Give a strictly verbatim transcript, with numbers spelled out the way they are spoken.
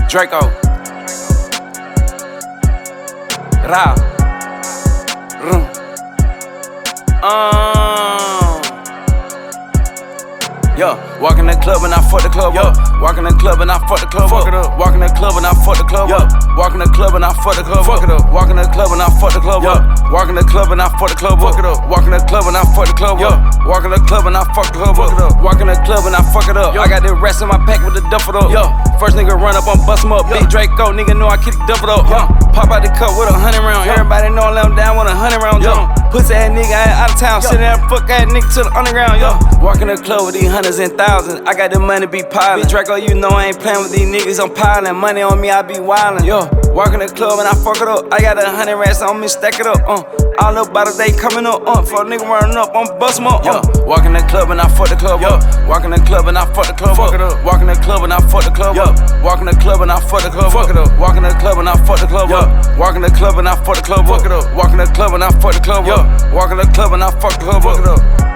Draco. Ra. Rum. Um. Yo, walk in the club and I fuck the club up. Walk in the club and I fuck the club up. Walk in the club and I fuck the club up. Walk in the club and I fuck the club up. Walk in the club and I fuck the club up. Walk in the club and I fuck the club up. Walk in the club and I fuck the club up. Walk in the club and I fuck the club up. Walk in the club and I fuck it up. I got the rest in my pack with the duffel up. First nigga run up, I'm bust him up. Big Draco, nigga know I keep the duffel up. Pop out the cup with a hundred round. Everybody know I let him down with a hundred rounds on. Pussy ass nigga out of town, sitting there fuck ass nigga to the underground. Yo, walk in the club with these hundreds and thousands. I got the money be piling. Big Draco, you know I ain't playing with these niggas. I'm piling money on me, I be wildin'. Yo, walk in the club and I fuck it up. I got a hundred rats on me, stack it up. Uh, all the bottles they coming up. Uh, for a nigga running up, I'm bust him up. Uh, walk in the club and I fuck the club up. Walk in the club and I fuck the club up. Walk in the club and I fuck the club up. Walk in the club and I fuck the club up. Walk in the club and I fuck the club up. Walk in the club and I fuck the club up. Walk in the club and I fuck the club up. Walk in the club and I fuck the club up.